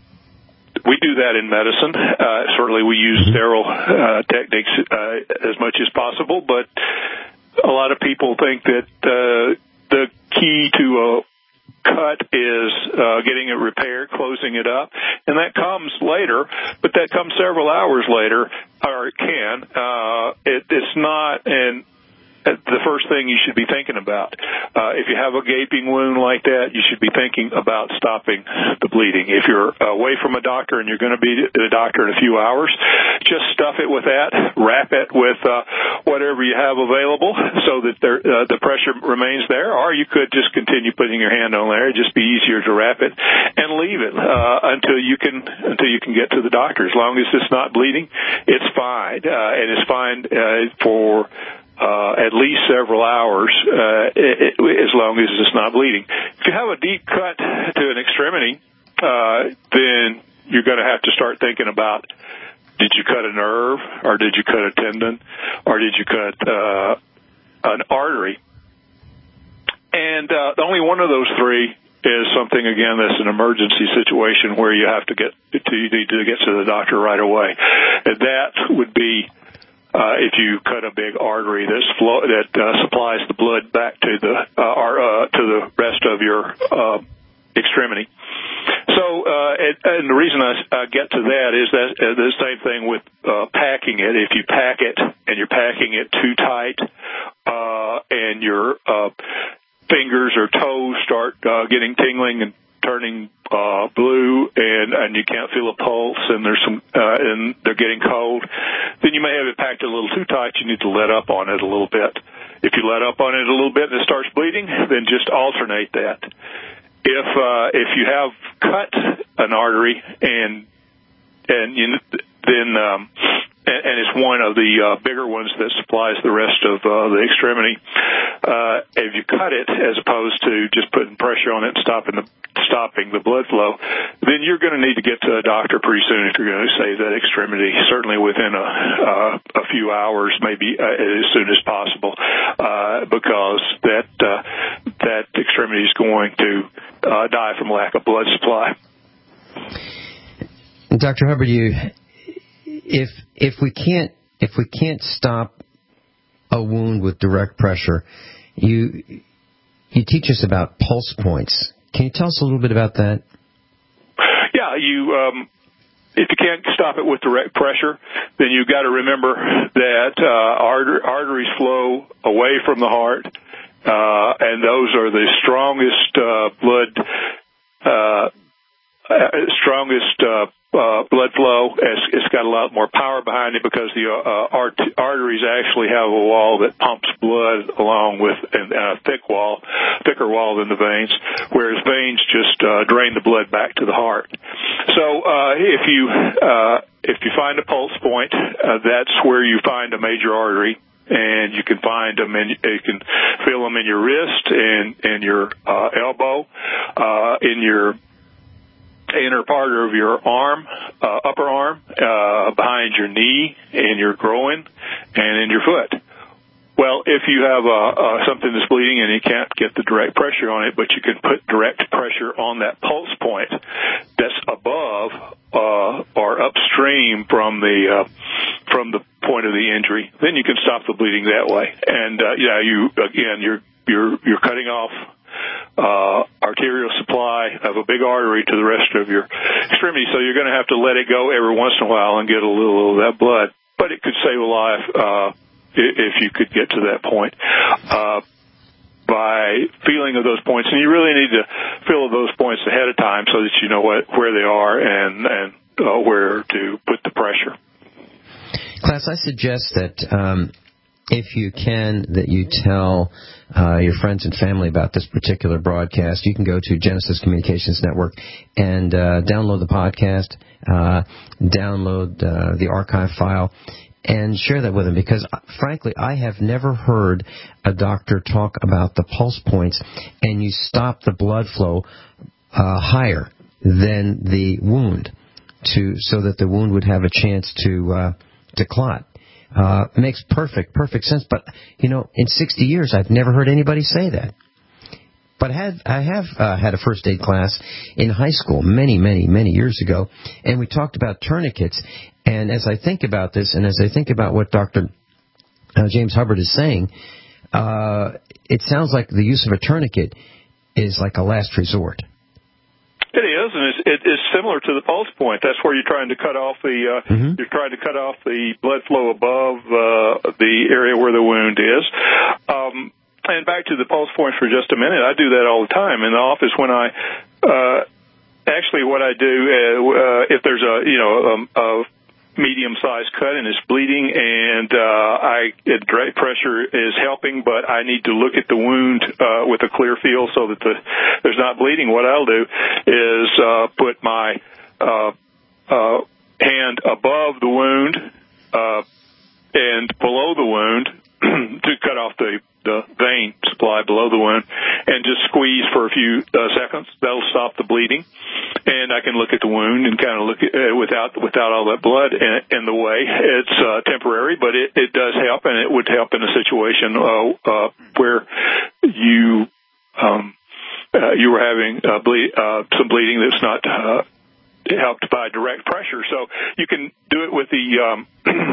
we do that in medicine. Uh, certainly, we use sterile uh, techniques uh, as much as possible, but a lot of people think that uh, the key to a cut is uh, getting it repaired, closing it up, and that comes later, but that comes several hours later, or it can. Uh, it, it's not an the first thing you should be thinking about. Uh, if you have a gaping wound like that, you should be thinking about stopping the bleeding. If you're away from a doctor and you're going to be at a doctor in a few hours, just stuff it with that, wrap it with uh, whatever you have available so that there, uh, the pressure remains there, or you could just continue putting your hand on there. It'd just be easier to wrap it and leave it uh, until you can until you can get to the doctor. As long as it's not bleeding, it's fine, uh, and it's fine uh, for Uh, at least several hours, uh, it, it, as long as it's not bleeding. If you have a deep cut to an extremity, uh, then you're going to have to start thinking about, did you cut a nerve, or did you cut a tendon, or did you cut uh, an artery? And uh, only one of those three is something, again, that's an emergency situation where you have to get to, you need to get to the doctor right away. And that would be Uh, if you cut a big artery that's flow, that uh, supplies the blood back to the uh, or, uh, to the rest of your uh, extremity. So, uh, and, and the reason I uh, get to that is that uh, the same thing with uh, packing it. If you pack it and you're packing it too tight, uh, and your uh, fingers or toes start uh, getting tingling and turning uh, blue, and, and you can't feel a pulse, and there's some, uh, and they're getting cold, then you may have it packed a little too tight. You need to let up on it a little bit. If you let up on it a little bit and it starts bleeding, then just alternate that. If uh, if you have cut an artery and and you, then um, and, and it's one of the uh, bigger ones that supplies the rest of uh, the extremity. Uh, if you cut it, as opposed to just putting pressure on it and stopping the stopping the blood flow, then you're going to need to get to a doctor pretty soon if you're going to save that extremity. Certainly within a uh, a few hours, maybe uh, as soon as possible, uh, because that uh, that extremity is going to uh, die from lack of blood supply. Doctor Hubbard, you, if if we can't if we can't stop a wound with direct pressure, you you teach us about pulse points. Can you tell us a little bit about that? Yeah, you um, if you can't stop it with direct pressure, then you've got to remember that uh, arter- arteries flow away from the heart, uh, and those are the strongest uh, blood, uh, uh, strongest uh, uh, blood flow. It's, it's got a lot more power behind it because the uh, art- arteries actually have a wall that pumps blood along with and a thick wall, thicker wall than the veins, whereas veins just uh, drain the blood back to the heart. So uh, if you uh, if you find a pulse point, uh, that's where you find a major artery. And you can find them, in, you can feel them in your wrist and in your uh, elbow, uh, in your inner part of your arm, uh, upper arm, uh, behind your knee, in your groin, and in your foot. Well, if you have uh, uh, something that's bleeding and you can't get the direct pressure on it, but you can put direct pressure on that pulse point that's above uh, or upstream from the uh, from the point of the injury, then you can stop the bleeding that way. And uh, yeah, you again, you're you're you're cutting off uh, arterial supply of a big artery to the rest of your extremity. So you're going to have to let it go every once in a while and get a little of that blood. But it could save a life uh, if you could get to that point. Uh, by feeling of those points, and you really need to feel of those points ahead of time so that you know what where they are and and uh, where to put the pressure. Class, I suggest that um, if you can, that you tell uh, your friends and family about this particular broadcast. You can go to Genesis Communications Network and uh, download the podcast, uh, download uh, the archive file, and share that with them, because, frankly, I have never heard a doctor talk about the pulse points and you stop the blood flow uh, higher than the wound, to so that the wound would have a chance to uh, to clot. Uh, it makes perfect, perfect sense. But, you know, in sixty years, I've never heard anybody say that. But I have, I have uh, had a first aid class in high school many, many, many years ago, and we talked about tourniquets. And as I think about this, and as I think about what Doctor Uh, James Hubbard is saying, uh, it sounds like the use of a tourniquet is like a last resort. It is, and it's, it is similar to the pulse point. That's where you're trying to cut off the uh, mm-hmm. you're trying to cut off the blood flow above uh, the area where the wound is. Um, and back to the pulse point for just a minute. I do that all the time in the office when I. Uh, actually, what I do uh, uh, if there's a you know um, a medium-sized cut and it's bleeding, and uh, I it, pressure is helping, but I need to look at the wound uh, with a clear field so that the, there's not bleeding. What I'll do is uh, put my uh, uh, hand above the wound uh, and below the wound to cut off the, the vein supply below the wound, and just squeeze for a few uh, seconds. That'll stop the bleeding. And I can look at the wound and kind of look at uh, without without all that blood in, in the way. It's uh, temporary, but it, it does help, and it would help in a situation uh, uh, where you um, uh, you were having uh, ble- uh, some bleeding that's not uh, helped by direct pressure. So you can do it with the um,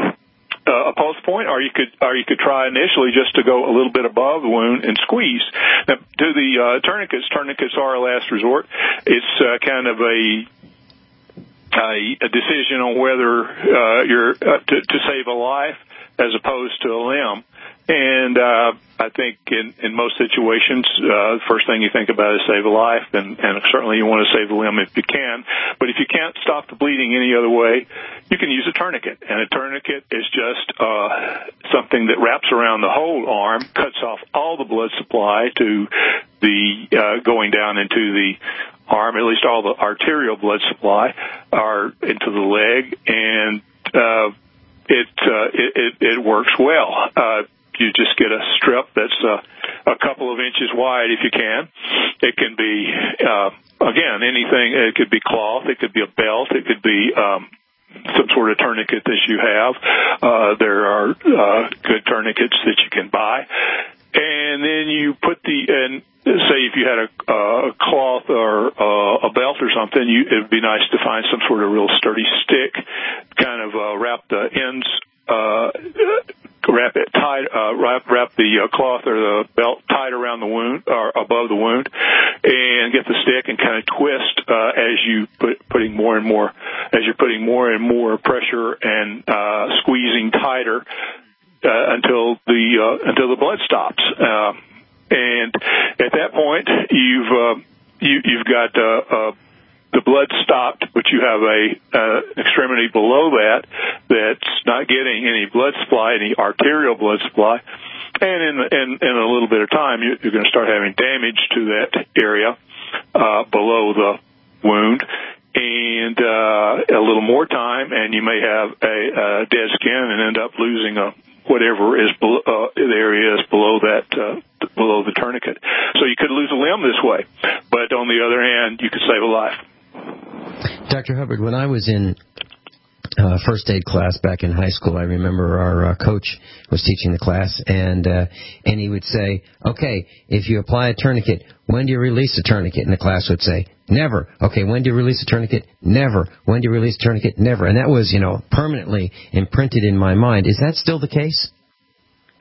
uh, a pulse point, or you could or you could try initially just to go a little bit above the wound and squeeze. Now, do the uh, tourniquets. Tourniquets are a last resort. It's uh, kind of a, a a decision on whether uh, you're uh, to, to save a life as opposed to a limb. And uh, I think in, in most situations, uh, the first thing you think about is save a life, and, and certainly you want to save a limb if you can. But if you can't stop the bleeding any other way, you can use a tourniquet. And a tourniquet is just uh, something that wraps around the whole arm, cuts off all the blood supply to the uh, going down into the arm, at least all the arterial blood supply, are into the leg, and uh, it, uh, it, it it works well. Uh, You just get a strip that's uh, a couple of inches wide if you can. It can be, uh, again, anything. It could be cloth. It could be a belt. It could be um, some sort of tourniquet that you have. Uh, there are uh, good tourniquets that you can buy. And then you put the, and say if you had a, a cloth or uh, a belt or something, you, it would be nice to find some sort of real sturdy stick, kind of uh, wrap the ends uh wrap it tight, uh, wrap, wrap the uh, cloth or the belt tight around the wound or above the wound, and get the stick and kind of twist uh, as you put putting more and more as you're putting more and more pressure and uh, squeezing tighter uh, until the uh, until the blood stops. Uh, and at that point, you've uh, you, you've got uh, uh, the blood stopped, but you have a uh, extremity below that that's not getting any blood supply, any arterial blood supply, and in in, in a little bit of time, you, you're going to start having damage to that area uh, below the wound, and uh, a little more time, and you may have a, a dead skin and end up losing a whatever is below, uh, the area is below that uh, below the tourniquet. So you could lose a limb this way, but on the other hand, you could save a life. Doctor Hubbard, when I was in uh, first aid class back in high school, I remember our uh, coach was teaching the class, and uh, and he would say, okay, if you apply a tourniquet, when do you release the tourniquet? And the class would say, never. Okay, when do you release the tourniquet? Never. When do you release the tourniquet? Never. And that was, you know, permanently imprinted in my mind. Is that still the case?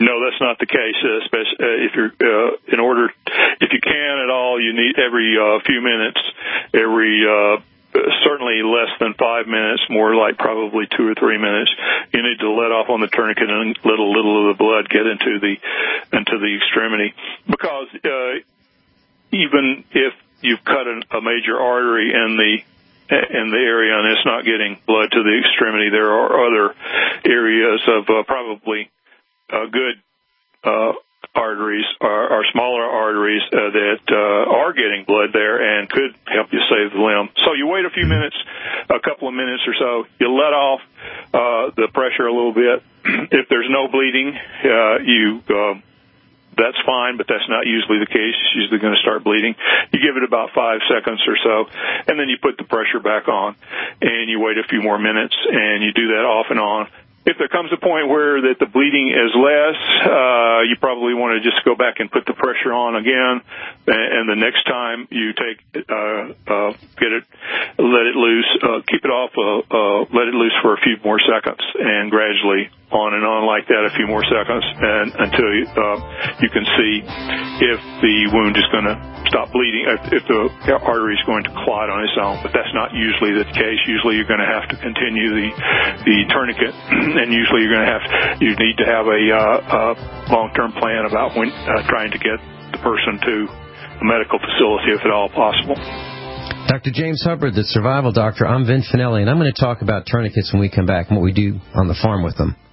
No, that's not the case. Uh, especially uh, if you're uh, in order, if you can at all, you need every uh, few minutes, every uh, certainly less than five minutes, more like probably two or three minutes. You need to let off on the tourniquet and let a little of the blood get into the into the extremity, because uh, even if you've cut an, a major artery in the in the area and it's not getting blood to the extremity, there are other areas of uh, probably uh, good uh, arteries or, or smaller arteries uh, that uh, are getting blood there and could help you save the limb. So you wait a few minutes, a couple of minutes or so. You let off uh, the pressure a little bit. If there's no bleeding, uh, you uh, that's fine, but that's not usually the case. It's usually going to start bleeding. You give it about five seconds or so, and then you put the pressure back on, and you wait a few more minutes, and you do that off and on. If there comes a point where that the bleeding is less, uh, you probably want to just go back and put the pressure on again, and the next time you take, uh, uh, get it, let it loose, uh, keep it off, uh, uh, let it loose for a few more seconds, and gradually on and on like that a few more seconds, and until you, uh, you can see if the wound is going to stop bleeding, if, if the artery is going to clot on its own. But that's not usually the case. Usually you're going to have to continue the the tourniquet, and usually you're going to have you need to have a, uh, a long-term plan about when uh, trying to get the person to a medical facility if at all possible. Doctor James Hubbard, the survival doctor. I'm Vin Finelli, and I'm going to talk about tourniquets when we come back and what we do on the farm with them.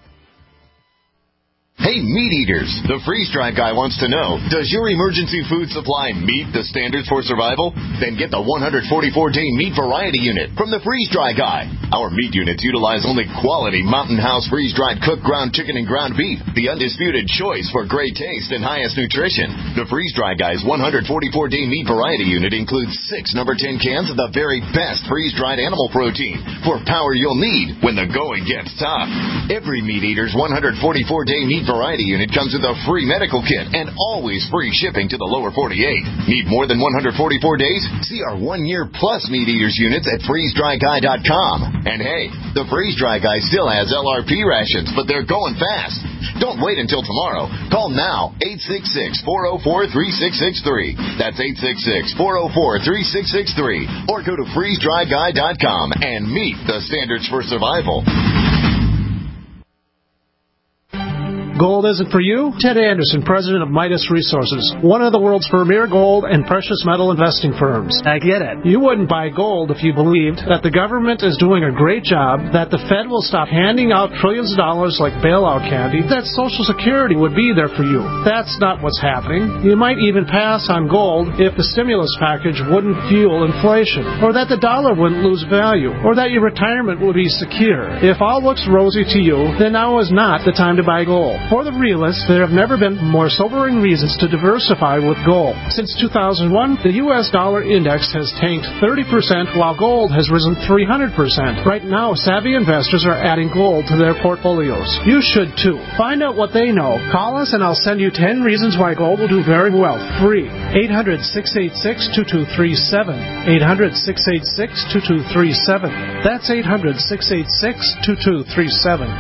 Hey, meat eaters, the freeze-dried guy wants to know, does your emergency food supply meet the standards for survival? Then get the one hundred forty-four day meat variety unit from the freeze-dry guy. Our meat units utilize only quality Mountain House freeze-dried cooked ground chicken and ground beef, the undisputed choice for great taste and highest nutrition. The freeze-dry guy's one hundred forty-four day meat variety unit includes six number ten cans of the very best freeze-dried animal protein for power you'll need when the going gets tough. Every meat eater's one hundred forty-four day meat variety unit comes with a free medical kit and always free shipping to the lower forty-eight. Need more than one hundred forty-four days? See our one-year plus meat eaters units at freeze dry guy dot com. And hey, the Freeze Dry Guy still has L R P rations, but they're going fast. Don't wait until tomorrow. Call now, eight six six, four oh four, three six six three. That's eight six six, four oh four, three six six three. Or go to freeze dry guy dot com and meet the standards for survival. Gold isn't for you? Ted Anderson, president of Midas Resources, one of the world's premier gold and precious metal investing firms. I get it. You wouldn't buy gold if you believed that the government is doing a great job, that the Fed will stop handing out trillions of dollars like bailout candy, that Social Security would be there for you. That's not what's happening. You might even pass on gold if the stimulus package wouldn't fuel inflation, or that the dollar wouldn't lose value, or that your retirement would be secure. If all looks rosy to you, then now is not the time to buy gold. For the realists, there have never been more sobering reasons to diversify with gold. Since two thousand one, the U S dollar index has tanked thirty percent while gold has risen three hundred percent. Right now, savvy investors are adding gold to their portfolios. You should too. Find out what they know. Call us and I'll send you ten reasons why gold will do very well. Free. eight hundred, six eight six, two two three seven. eight hundred, six eight six, two two three seven. That's eight hundred, six eight six, two two three seven.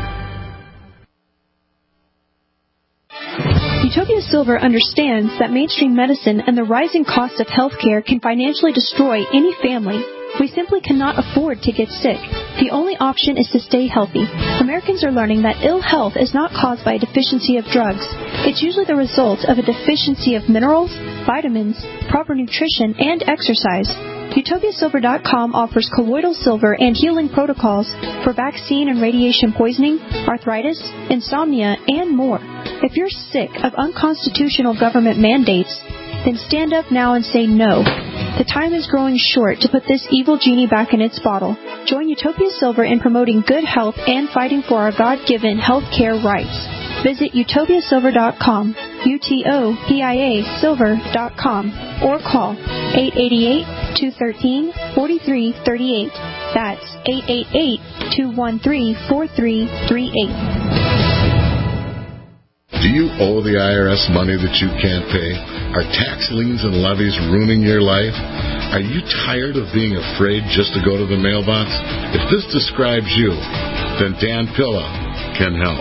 Utopia Silver understands that mainstream medicine and the rising cost of healthcare can financially destroy any family. We simply cannot afford to get sick. The only option is to stay healthy. Americans are learning that ill health is not caused by a deficiency of drugs. It's usually the result of a deficiency of minerals, vitamins, proper nutrition, and exercise. Utopia Silver dot com offers colloidal silver and healing protocols for vaccine and radiation poisoning, arthritis, insomnia, and more. If you're sick of unconstitutional government mandates, then stand up now and say no. The time is growing short to put this evil genie back in its bottle. Join Utopia Silver in promoting good health and fighting for our God-given health care rights. Visit Utopia Silver dot com, U T O P I A Silver dot com, or call eight eight eight, two one three, four three three eight. That's eight eight eight, two one three, four three three eight. Do you owe the I R S money that you can't pay? Are tax liens and levies ruining your life? Are you tired of being afraid just to go to the mailbox? If this describes you, then Dan Pilla can help.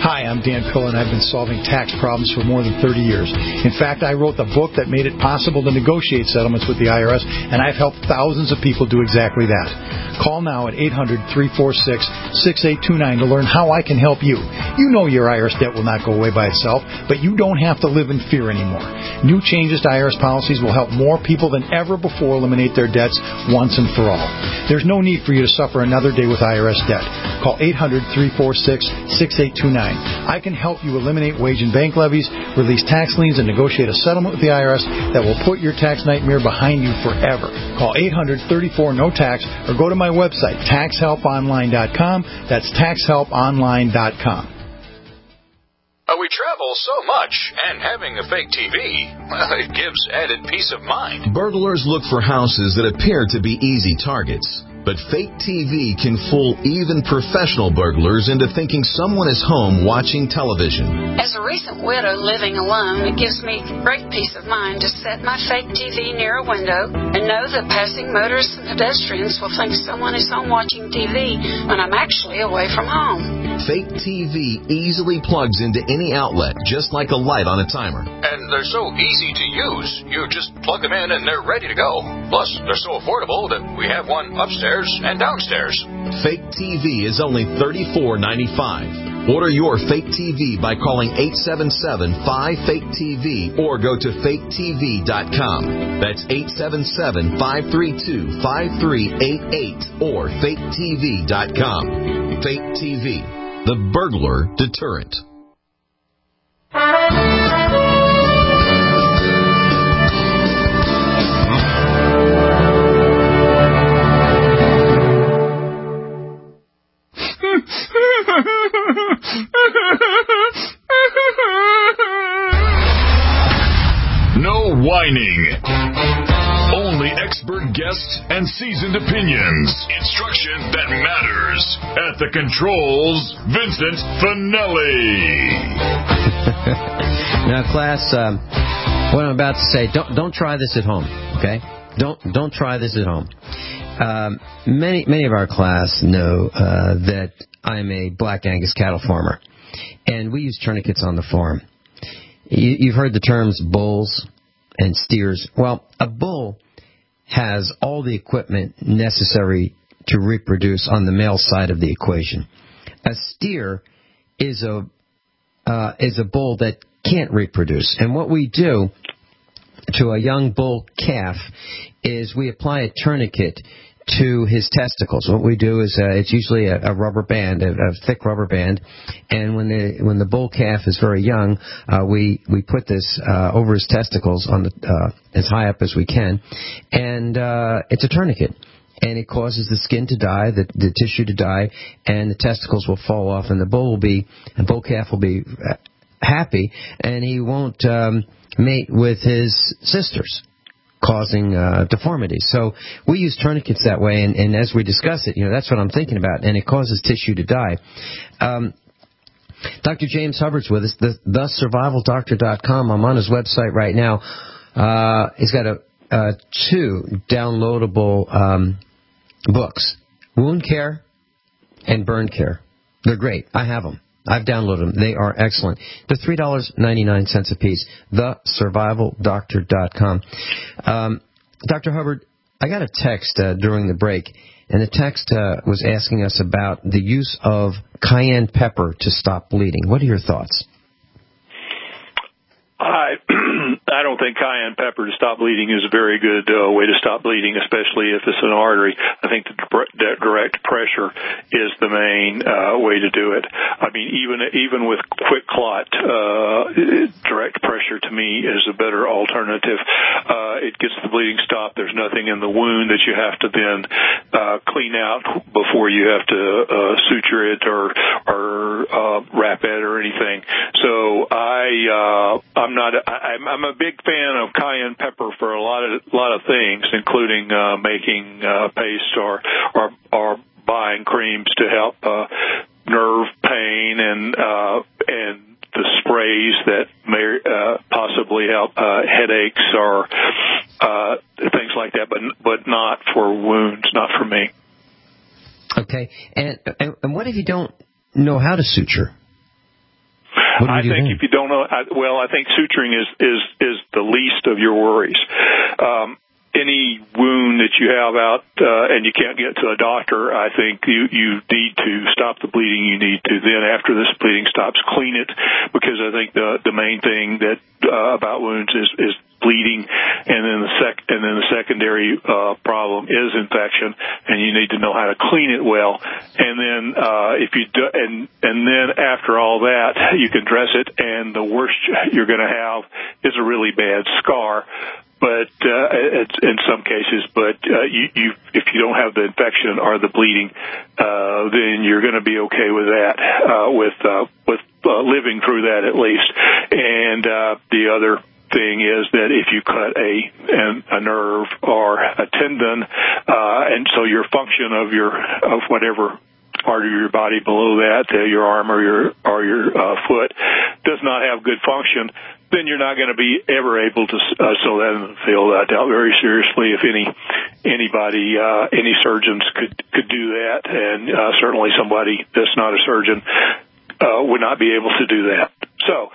Hi, I'm Dan Pilla, and I've been solving tax problems for more than thirty years. In fact, I wrote the book that made it possible to negotiate settlements with the I R S, and I've helped thousands of people do exactly that. Call now at eight hundred, three four six, six eight two nine to learn how I can help you. You know your I R S debt will not go away by itself, but you don't have to live in fear anymore. New changes to I R S policies will help more people than ever before eliminate their debts once and for all. There's no need for you to suffer another day with I R S debt. Call eight hundred, three four six, six eight two nine. I can help you eliminate wage and bank levies, release tax liens, and negotiate a settlement with the I R S that will put your tax nightmare behind you forever. Call eight hundred, thirty-four, no tax or go to my website, tax help online dot com. That's tax help online dot com. Uh, we travel so much, and having a fake T V, well, it gives added peace of mind. Burglars look for houses that appear to be easy targets. But fake T V can fool even professional burglars into thinking someone is home watching television. As a recent widow living alone, it gives me great peace of mind to set my fake T V near a window and know that passing motorists and pedestrians will think someone is home watching T V when I'm actually away from home. Fake T V easily plugs into any outlet, just like a light on a timer. And they're so easy to use. You just plug them in and they're ready to go. Plus, they're so affordable that we have one upstairs and downstairs. Fake T V is only thirty-four ninety-five. Order your fake T V by calling eight seven seven, five, fake T V or go to fake T V dot com. That's eight seven seven, five three two, five three eight eight or fake T V dot com. Fake T V, the burglar deterrent. No whining. Only expert guests and seasoned opinions. Instruction that matters. At the controls, Vincent Finelli. Now, class, um, what I'm about to say, don't don't try this at home, okay? Don't don't try this at home. Um, many many of our class know uh, that I'm a Black Angus cattle farmer, and we use tourniquets on the farm. You, you've heard the terms bulls and steers. Well, a bull has all the equipment necessary to reproduce on the male side of the equation. A steer is a uh, is a bull that can't reproduce, and what we do to a young bull calf is we apply a tourniquet to his testicles. What we do is uh, it's usually a, a rubber band, a, a thick rubber band, and when the when the bull calf is very young, uh, we we put this uh, over his testicles on the uh, as high up as we can, and uh, it's a tourniquet. And it causes the skin to die, the, the tissue to die, and the testicles will fall off, and the bull will be, the bull calf will be happy, and he won't um, mate with his sisters, causing uh, deformities. So we use tourniquets that way, and, and as we discuss it, you know, that's what I'm thinking about, and it causes tissue to die. Um, Doctor James Hubbard's with us, the, the survival doctor dot com. I'm on his website right now. Uh, he's got a, uh, two downloadable um, books, Wound Care and Burn Care. They're great. I have them. I've downloaded them. They are excellent. They're three dollars and ninety-nine cents a piece. the survival doctor dot com. Um, Doctor Hubbard, I got a text uh, during the break, and the text uh, was asking us about the use of cayenne pepper to stop bleeding. What are your thoughts? I I don't think cayenne pepper to stop bleeding is a very good uh, way to stop bleeding, especially if it's an artery. I think the d- direct pressure is the main uh, way to do it. I mean, even even with quick clot, uh, direct pressure to me is a better alternative. Uh, it gets the bleeding stopped. There's nothing in the wound that you have to then uh, clean out before you have to uh, suture it or or uh, wrap it or anything. So I uh, I'm I'm not. I, I'm a big fan of cayenne pepper for a lot of lot of things, including uh, making uh, paste or, or or buying creams to help uh, nerve pain and uh, and the sprays that may uh, possibly help uh, headaches or uh, things like that, but but not for wounds, not for me. Okay, and and, and what if you don't know how to suture? What do I you do think then? if you don't know, I, well, I think suturing is is is the least of your worries. Um, any wound that you have out uh, and you can't get to a doctor, I think you, you need to stop the bleeding. You need to then, after this bleeding stops, clean it, because I think the the main thing that uh, about wounds is, is bleeding, and then the sec and then the secondary uh, problem is infection, and you need to know how to clean it well. And then uh, if you do, and and then after all that, you can dress it, and the worst you're going to have is a really bad scar. But uh, it's in some cases, but uh, you, you, if you don't have the infection or the bleeding, uh, then you're going to be okay with that, uh, with uh, with uh, living through that at least. And uh, the other thing is that if you cut a an, a nerve or a tendon, uh, and so your function of your of whatever part of your body below that, uh, your arm or your or your uh, foot, does not have good function, then you're not going to be ever able to uh, sew that in the field. I doubt very seriously if any anybody, uh, any surgeons could could do that, and uh, certainly somebody that's not a surgeon uh, would not be able to do that. So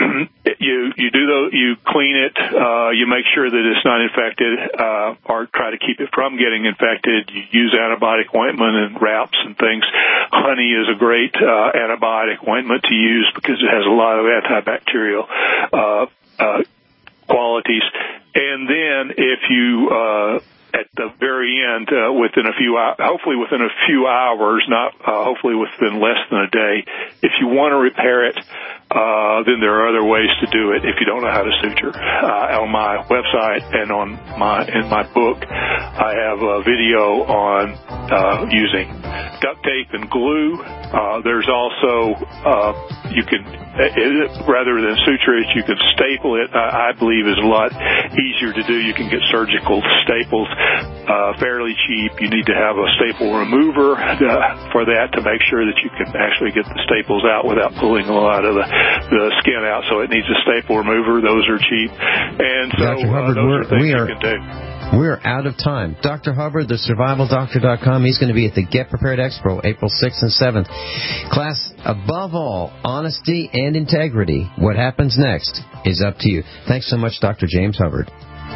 you you do the you clean it, uh, you make sure that it's not infected, uh, or try to keep it from getting infected. You use antibiotic ointment and wraps and things. Honey is a great uh, antibiotic ointment to use because it has a lot of antibacterial uh, uh, qualities. And then if you uh, at the very end, uh, within a few, hopefully within a few hours, not uh, hopefully within less than a day, if you want to repair it, uh, then there are other ways to do it if you don't know how to suture. Uh, on my website and on my in my book, I have a video on uh, using duct tape and glue. Uh, there's also uh, you can it, rather than suture it, you can staple it. I, I believe is a lot easier to do. You can get surgical staples. Uh, fairly cheap. You need to have a staple remover uh, for that to make sure that you can actually get the staples out without pulling a lot of the, the skin out. So it needs a staple remover. Those are cheap. And so Doctor Hubbard, uh, those we're, are things we are, you can do. We're out of time. Doctor Hubbard, the survival doctor dot com. He's going to be at the Get Prepared Expo April sixth and seventh. Class, above all, honesty and integrity. What happens next is up to you. Thanks so much, Doctor James Hubbard.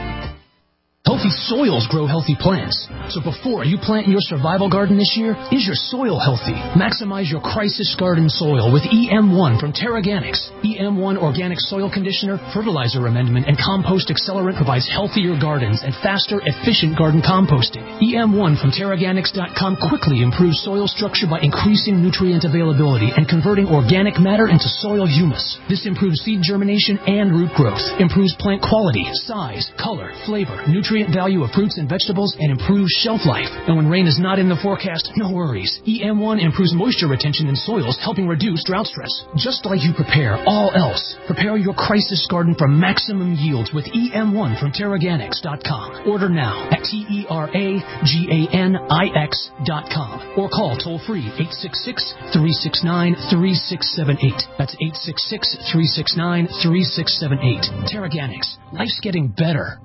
Healthy soils grow healthy plants. So before you plant in your survival garden this year, is your soil healthy? Maximize your crisis garden soil with E M one from Terraganics. E M one Organic Soil Conditioner, Fertilizer Amendment, and Compost Accelerant provides healthier gardens and faster, efficient garden composting. E M one from Terraganics dot com quickly improves soil structure by increasing nutrient availability and converting organic matter into soil humus. This improves seed germination and root growth, improves plant quality, size, color, flavor, nutrient value of fruits and vegetables, and improves shelf life. And when rain is not in the forecast, no worries. E M one improves moisture retention in soils, helping reduce drought stress. Just like you prepare all else, prepare your crisis garden for maximum yields with E M one from Terraganics dot com. Order now at T E R A G A N I X dot com or call toll-free eight six six, three six nine, three six seven eight. That's eight six six, three six nine, three six seven eight. Terraganics. Life's getting better.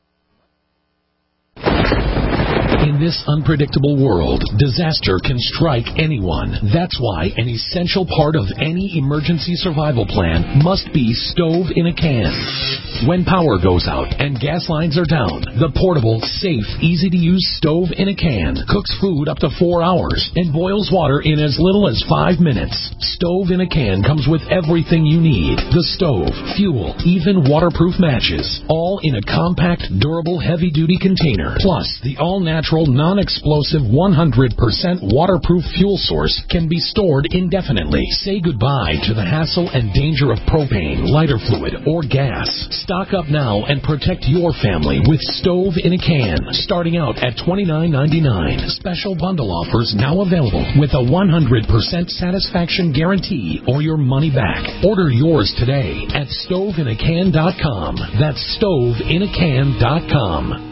In this unpredictable world, disaster can strike anyone. That's why an essential part of any emergency survival plan must be stove in a can. When power goes out and gas lines are down, the portable, safe, easy-to-use stove in a can cooks food up to four hours and boils water in as little as five minutes. Stove in a can comes with everything you need. The stove, fuel, even waterproof matches, all in a compact, durable, heavy-duty container. Plus, the all-natural, non-explosive, one hundred percent waterproof fuel source can be stored indefinitely. Say goodbye to the hassle and danger of propane, lighter fluid, or gas. Stock up now and protect your family with Stove in a Can, starting out at twenty-nine ninety-nine. Special bundle offers now available with a one hundred percent satisfaction guarantee or your money back. Order yours today at stove in a can dot com. That's stove in a can dot com.